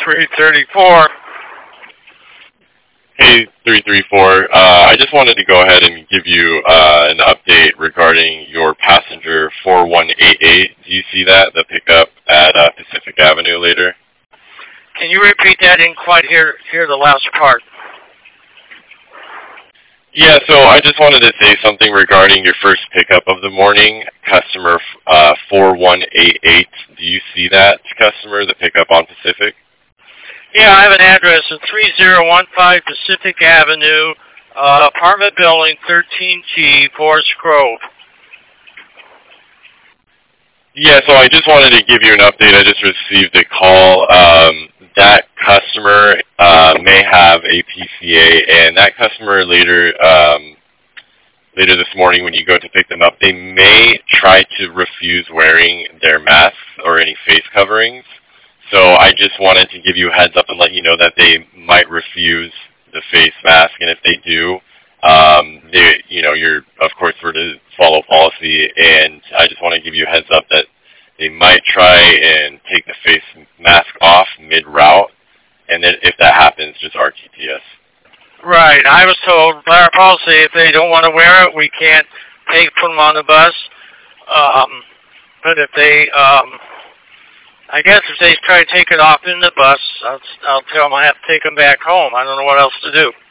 334. Hey, 334. I just wanted to go ahead and give you an update regarding your passenger 4188. Do you see that, the pickup at Pacific Avenue later? Can you repeat that? I didn't quite hear the last part. Yeah, so I just wanted to say something regarding your first pickup of the morning, customer 4188. Do you see that customer, the pickup on Pacific? Yeah, I have an address of 3015 Pacific Avenue, apartment building 13G, Forest Grove. Yeah, so I just wanted to give you an update. I just received a call. That customer may have a PCA, and that customer later this morning when you go to pick them up, they may try to refuse wearing their masks or any face coverings. So I just wanted to give you a heads up and let you know that they might refuse the face mask, and if they do, you're of course we're to follow policy, and I just want to give you a heads up that they might try and take the face mask off mid-route, and then if that happens, just RTTS. Right. I was told by our policy if they don't want to wear it, we can't put them on the bus. But if they, I guess if they try to take it off in the bus, I'll tell them I have to take them back home. I don't know what else to do.